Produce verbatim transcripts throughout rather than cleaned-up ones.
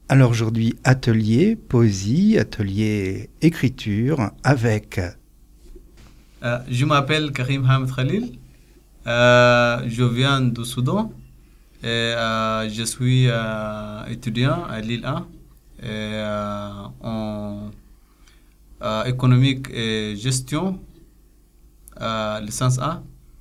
Alors aujourd'hui, atelier poésie, atelier écriture avec... Euh, je m'appelle Karim Hamid Khalil. Euh, je viens du Soudan. Et, euh, je suis euh, étudiant à Lille un et, euh, en euh, économique et gestion, euh, licence un.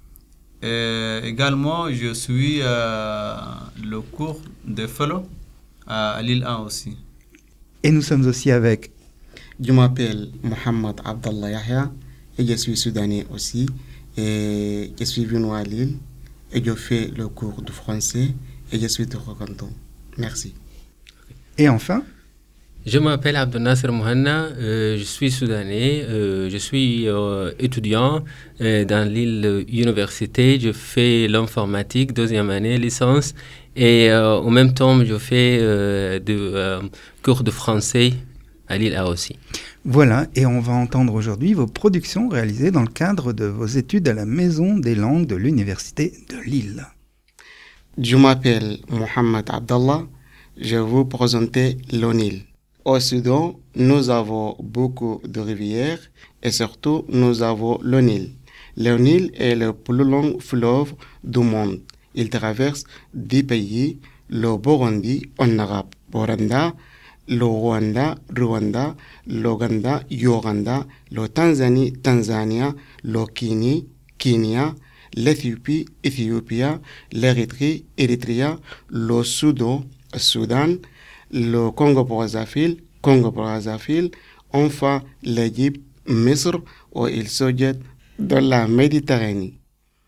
Et également, je suis euh, le cours de fellow à Lille un aussi. Et nous sommes aussi avec... Je m'appelle Mohamed Abdallah Yahya et je suis soudanais aussi. Et je suis venu à Lille et je fais le cours de français et je suis très content. Merci. Et enfin... Je m'appelle Abdel Nasser Mohanna, euh, je suis soudanais, euh, je suis euh, étudiant euh, dans Lille Université, je fais l'informatique, deuxième année, licence, et euh, en même temps je fais euh, de euh, cours de français à Lille A aussi. Voilà, et on va entendre aujourd'hui vos productions réalisées dans le cadre de vos études à la Maison des langues de l'Université de Lille. Je m'appelle Mohamed Abdallah, je vais vous présenter l'Onil. Au Soudan, nous avons beaucoup de rivières et surtout nous avons le Nil. Le Nil est le plus long fleuve du monde. Il traverse dix pays, le Burundi en arabe, Buranda, le Rwanda, Rwanda, l'Ouganda, Uganda, le Tanzanie, Tanzania, le Kenya, Kenya, l'Éthiopie, Éthiopie, l'Érythrée, Érythrée, le Soudan, Soudan, le Congo-Brazzaville, Congo-Brazzaville, enfin l'Égypte, Misr, où il se jette dans la Méditerranée.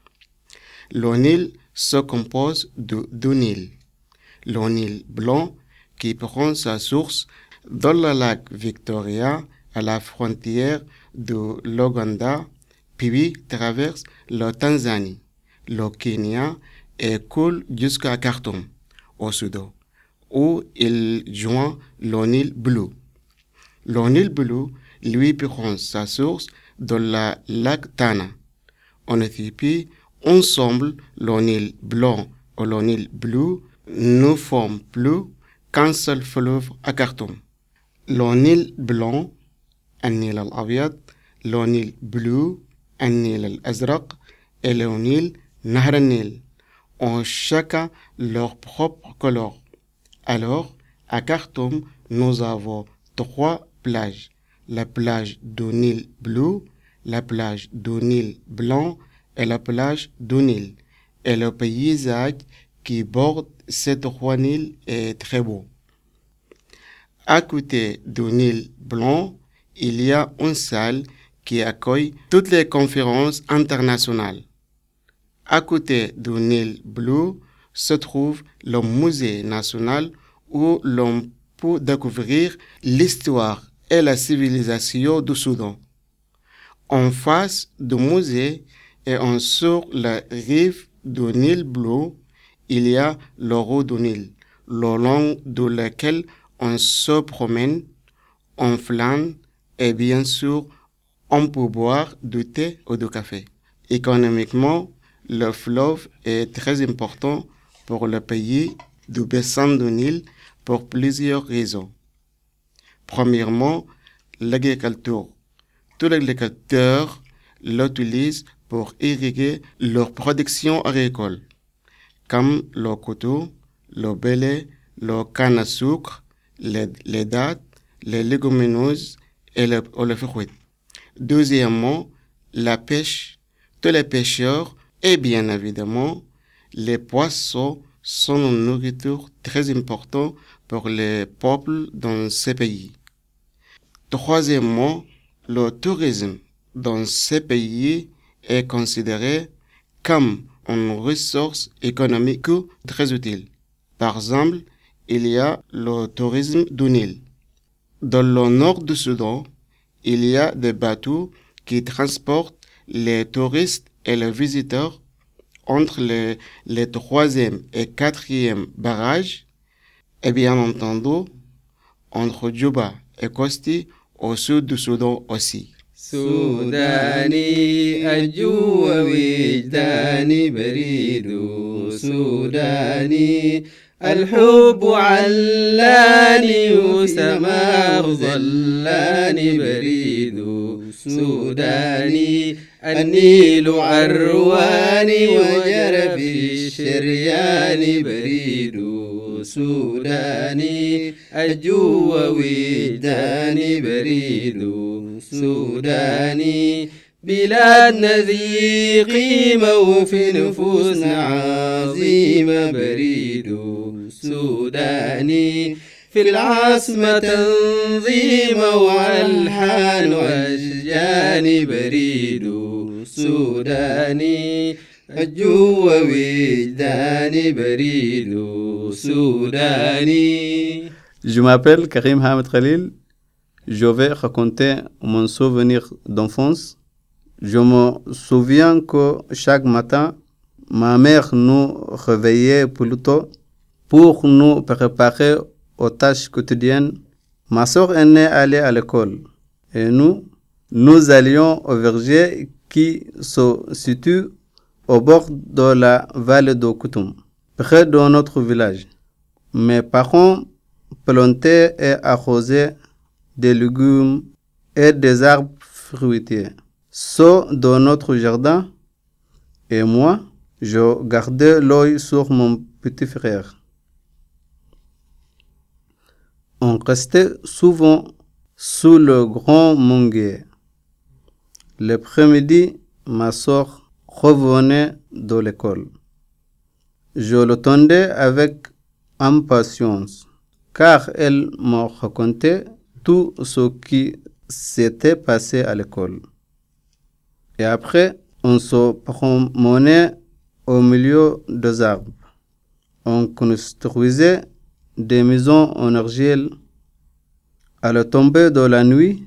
Le Nil se compose de deux Nils. Le Nil blanc, qui prend sa source dans le lac Victoria, à la frontière de l'Ouganda, puis traverse la Tanzanie, le Kenya et coule jusqu'à Khartoum, au Soudan, où il joint le Nil bleu. Le Nil bleu, lui, prend sa source dans le lac Tana. En Éthiopie, ensemble, le Nil blanc et le Nil bleu ne forment plus qu'un seul fleuve à Khartoum. Le Nil blanc, النيل الأبيض, le Nil bleu, النيل الأزرق, et le Nil نهر النيل, ont chacun leur propre couleur. Alors, à Khartoum, nous avons trois plages. La plage du Nil bleu, la plage du Nil blanc et la plage du Nil. Et le paysage qui borde ces trois Nils est très beau. À côté du Nil blanc, il y a une salle qui accueille toutes les conférences internationales. À côté du Nil bleu se trouve le musée national où l'on peut découvrir l'histoire et la civilisation du Soudan. En face du musée et en sur la rive du Nil bleu, il y a le rue du Nil, le long de laquelle on se promène, on flâne et bien sûr, on peut boire du thé ou du café. Économiquement, le fleuve est très important pour le pays du bassin du Nil pour plusieurs raisons. Premièrement, l'agriculture. Tous les agriculteurs l'utilisent pour irriguer leur production agricole, comme le coton, le blé, le canne à sucre, les, les dattes, les légumineuses et le, et le fruit. Deuxièmement, la pêche. Tous les pêcheurs et bien évidemment, les poissons sont une nourriture très importante pour les peuples dans ces pays. Troisièmement, le tourisme dans ces pays est considéré comme une ressource économique très utile. Par exemple, il y a le tourisme du Nil. Dans le nord du Soudan, il y a des bateaux qui transportent les touristes et les visiteurs entre les, les troisième et quatrième barrages, et bien entendu, entre Djouba et Kosti, au sud du Soudan aussi. سوداني أجو وجداني بريد سوداني الحب علاني وسماه ظلاني بريد سوداني النيل عرواني وجرى في الشريان بريد سوداني الجو وجداني بريد سوداني بلادنا ذي قيمة وفي نفوسنا عظيمة بريد سوداني في العاصمة تنظيم والحان واشجان بريد سوداني الجو وجداني بريد سوداني. Je m'appelle Karim Hamid Khalil. Je vais raconter mon souvenir d'enfance. Je me souviens que chaque matin, ma mère nous réveillait plus tôt pour nous préparer aux tâches quotidiennes. Ma sœur aînée allait à l'école et nous, nous allions au verger qui se situe au bord de la vallée de Koutoum, près de notre village. Mes parents plantaient et arrosaient des légumes et des arbres fruitiers. Ceux de notre jardin et moi, je gardais l'œil sur mon petit frère. On restait souvent sous le grand manguier. L'après-midi, ma soeur revenait de l'école. Je l'attendais avec impatience, car elle me racontait tout ce qui s'était passé à l'école. Et après, on se promenait au milieu des arbres. On construisait des maisons en argile. À la tombée de la nuit,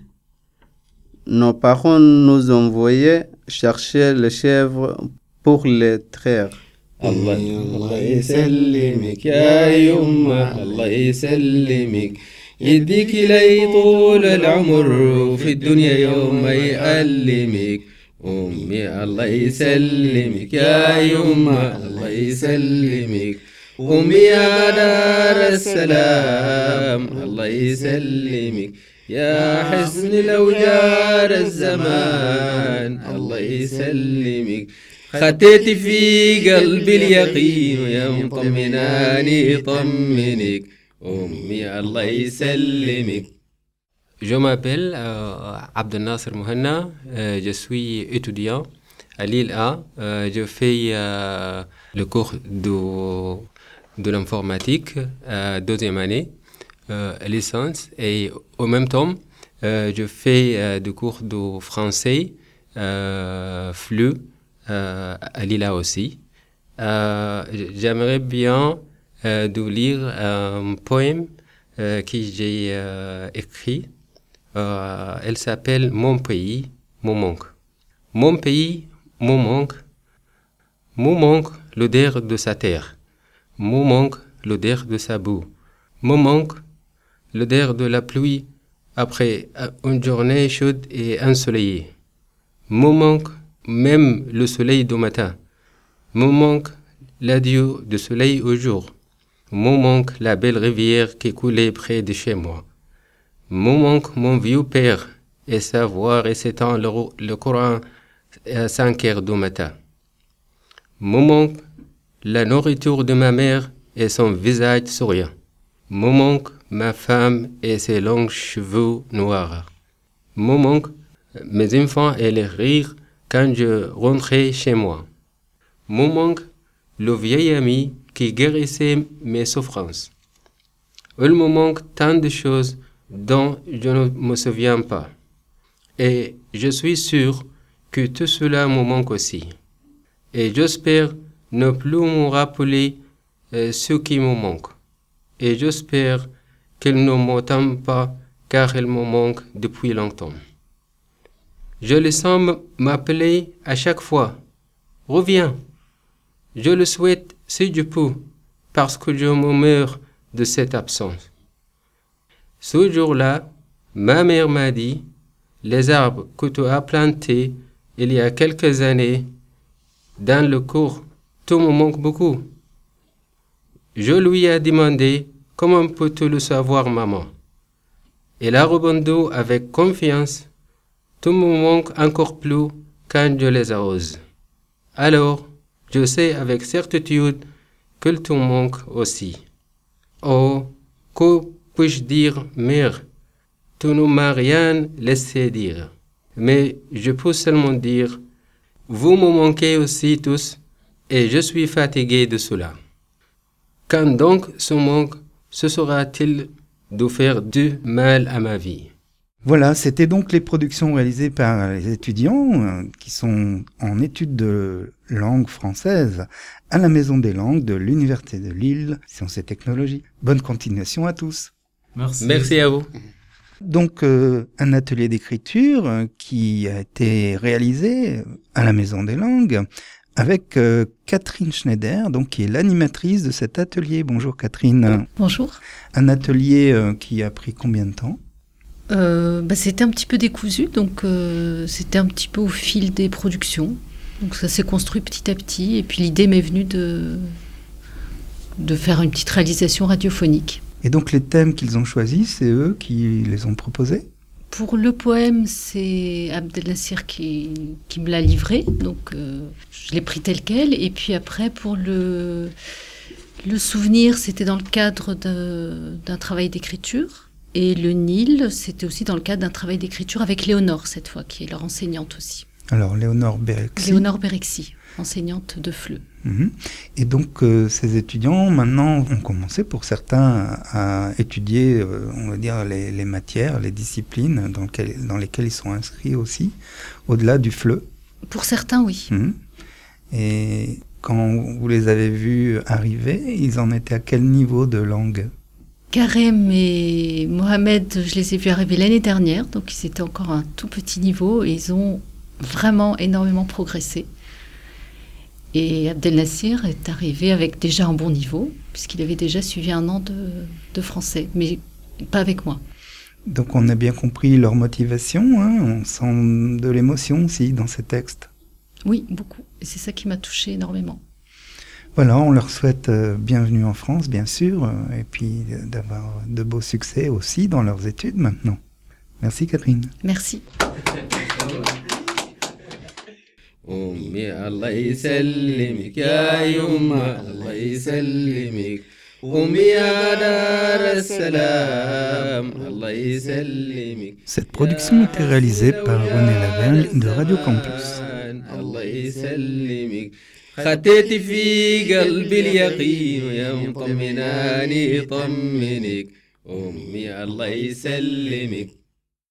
nos parents nous envoyaient chercher les chèvres pour les traire. الله الله يسلمك يا يمه الله يسلمك يديك لي طول العمر في الدنيا يوم ما يألمك أمي الله يسلمك يا يمه الله يسلمك أمي يا دار السلام الله يسلمك يا حزن لو جار الزمان الله يسلمك خطيت في قلبي اليقين يا مطمناني طمنك أمي الله يسلمك. Je m'appelle euh, Abdel Nasser Mohanna, euh, je suis étudiant à Lille A. Euh, je fais euh, le cours de, de l'informatique, euh, deuxième année, euh, licence, et en même temps, euh, je fais euh, des cours de français, euh, F L U, euh, à Lille A aussi. Euh, j'aimerais bien euh, de lire un poème euh, que j'ai euh, écrit. Euh, elle s'appelle Mon pays, mon manque. Mon pays, mon manque. Mon manque, l'odeur de sa terre. Mon manque, l'odeur de sa boue. Mon manque, l'odeur de la pluie après une journée chaude et ensoleillée. Mon manque, même le soleil du matin. Mon manque, l'adieu du soleil au jour. Mon manque, la belle rivière qui coulait près de chez moi. Mon manque, mon vieux père, et sa voix récitant le, le Coran à cinq heures du matin. Mon manque, la nourriture de ma mère et son visage souriant. Mon manque, ma femme et ses longs cheveux noirs. Mon manque, mes enfants et les rires quand je rentrais chez moi. Mon manque, le vieil ami qui guérissait mes souffrances. Il me manque tant de choses dont je ne me souviens pas. Et je suis sûr que tout cela me manque aussi. Et j'espère ne plus me rappeler euh, ce qui me manque. Et j'espère qu'il ne m'entend pas car il me manque depuis longtemps. Je le sens m'appeler à chaque fois. Reviens. Je le souhaite si je peux parce que je me meurs de cette absence. Ce jour-là, ma mère m'a dit, les arbres que tu as plantés il y a quelques années, dans le cours, tout me manque beaucoup. Je lui ai demandé « Comment peux-tu le savoir, maman ?» Elle a répondu avec confiance « Tu me manques encore plus quand je les arrose. » Alors, je sais avec certitude que tu manques aussi. Oh, que puis-je dire, mère? Tu ne m'as rien laissé dire. Mais je peux seulement dire, vous me manquez aussi tous, et je suis fatigué de cela. Quand donc ce manque se sera-t-il de faire du mal à ma vie? Voilà, c'était donc les productions réalisées par les étudiants euh, qui sont en études de langue française à la Maison des langues de l'Université de Lille, Sciences et Technologies. Bonne continuation à tous. Merci. Merci à vous. Donc, euh, un atelier d'écriture euh, qui a été réalisé à la Maison des langues avec euh, Catherine Schneider, donc qui est l'animatrice de cet atelier. Bonjour Catherine. Bonjour. Un atelier euh, qui a pris combien de temps ? Euh, bah, c'était un petit peu décousu, donc euh, c'était un petit peu au fil des productions. Donc ça s'est construit petit à petit, et puis l'idée m'est venue de, de faire une petite réalisation radiophonique. Et donc les thèmes qu'ils ont choisis, c'est eux qui les ont proposés ? Pour le poème, c'est Abdelnassir qui, qui me l'a livré, donc euh, je l'ai pris tel quel. Et puis après, pour le, le souvenir, c'était dans le cadre de, d'un travail d'écriture. Et le Nil, c'était aussi dans le cadre d'un travail d'écriture avec Léonore, cette fois, qui est leur enseignante aussi. Alors, Léonore Bérexy. Léonore Bérexy, enseignante de F L E. Mmh. Et donc, euh, ces étudiants, maintenant, ont commencé, pour certains, à étudier, euh, on va dire, les, les matières, les disciplines dans, lequel, dans lesquelles ils sont inscrits aussi, au-delà du F L E. Pour certains, oui. Mmh. Et quand vous les avez vus arriver, ils en étaient à quel niveau de langue ? Karem et Mohamed, je les ai vus arriver l'année dernière, donc ils étaient encore à un tout petit niveau et ils ont vraiment énormément progressé. Et Abdelnassir est arrivé avec déjà un bon niveau, puisqu'il avait déjà suivi un an de, de français, mais pas avec moi. Donc on a bien compris leur motivation, hein, on sent de l'émotion aussi dans ces textes. Oui, beaucoup, et c'est ça qui m'a touchée énormément. Voilà, on leur souhaite euh, bienvenue en France, bien sûr, euh, et puis euh, d'avoir de beaux succès aussi dans leurs études maintenant. Merci Catherine. Merci. أمي الله يسلمك يا يما الله يسلمك أمي يا دار السلام الله يسلمك. Cette production était réalisée par René Lavelle de Radio Campus. الله يسلمك خطيت في قلبي اليقين يا مطمناني طمنك أمي الله يسلمك.